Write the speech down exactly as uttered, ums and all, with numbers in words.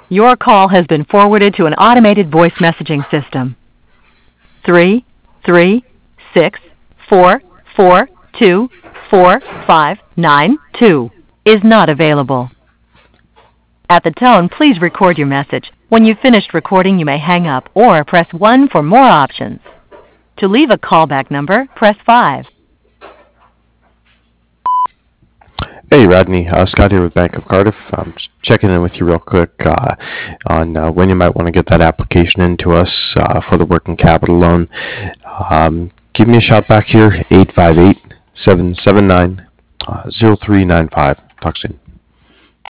Your call has been forwarded to an automated voice messaging system. Three, three, six, four, four, two, four, five, nine, two is not available. At the tone, please record your message. When you've finished recording, you may hang up or press one for more options. To leave a callback number, press five. Hey Rodney, uh, Scott here with Bank of Cardiff. I'm just checking in with you real quick uh, on uh, when you might want to get that application into us uh, for the working capital loan. Um, give me a shout back here, eight five eight, seven seven nine, zero three nine five. Talk soon.